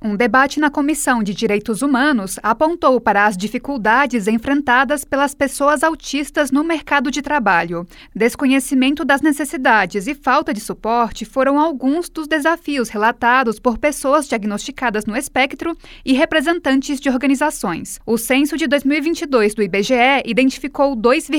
Um debate na Comissão de Direitos Humanos apontou para as dificuldades enfrentadas pelas pessoas autistas no mercado de trabalho. Desconhecimento das necessidades e falta de suporte foram alguns dos desafios relatados por pessoas diagnosticadas no espectro e representantes de organizações. O censo de 2022 do IBGE identificou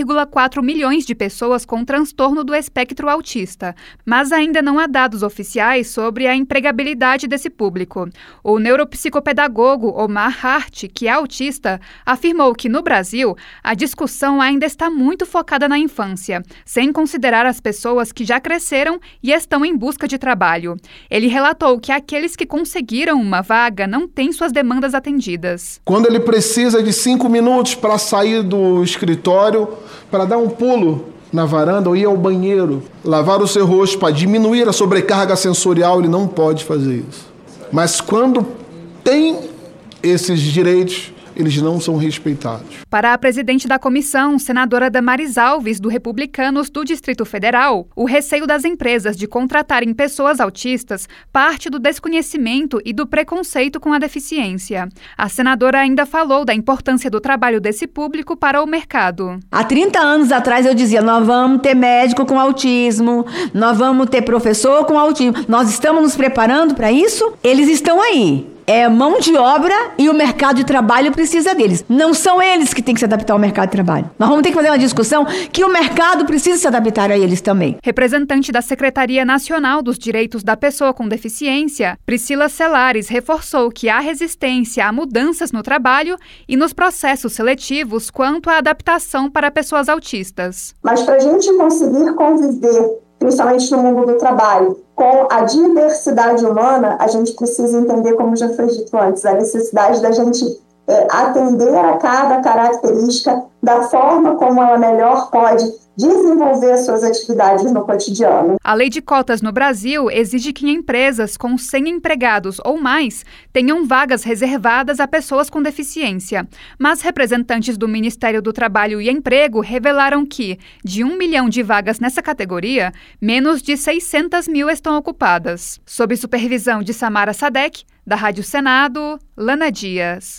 2,4 milhões de pessoas com transtorno do espectro autista, mas ainda não há dados oficiais sobre a empregabilidade desse público. O neuropsicopedagogo Omar Hart, que é autista, afirmou que no Brasil a discussão ainda está muito focada na infância, sem considerar as pessoas que já cresceram e estão em busca de trabalho. Ele relatou que aqueles que conseguiram uma vaga não têm suas demandas atendidas. Quando ele precisa de 5 minutos para sair do escritório, para dar um pulo na varanda ou ir ao banheiro, lavar o seu rosto para diminuir a sobrecarga sensorial, ele não pode fazer isso. Mas quando tem esses direitos, eles não são respeitados. Para a presidente da comissão, senadora Damares Alves, do Republicanos do Distrito Federal, o receio das empresas de contratarem pessoas autistas parte do desconhecimento e do preconceito com a deficiência. A senadora ainda falou da importância do trabalho desse público para o mercado. Há 30 anos atrás eu dizia, nós vamos ter médico com autismo, nós vamos ter professor com autismo, nós estamos nos preparando para isso? Eles estão aí. É mão de obra e o mercado de trabalho precisa deles. Não são eles que têm que se adaptar ao mercado de trabalho. Nós vamos ter que fazer uma discussão que o mercado precisa se adaptar a eles também. Representante da Secretaria Nacional dos Direitos da Pessoa com Deficiência, Priscila Celares, reforçou que há resistência a mudanças no trabalho e nos processos seletivos quanto à adaptação para pessoas autistas. Mas para a gente conseguir conviver, principalmente no mundo do trabalho, com a diversidade humana, a gente precisa entender, como já foi dito antes, a necessidade da gente atender a cada característica da forma como ela melhor pode desenvolver suas atividades no cotidiano. A lei de cotas no Brasil exige que empresas com 100 empregados ou mais tenham vagas reservadas a pessoas com deficiência. Mas representantes do Ministério do Trabalho e Emprego revelaram que, de 1 milhão de vagas nessa categoria, menos de 600 mil estão ocupadas. Sob supervisão de Samara Sadek, da Rádio Senado, Lana Dias.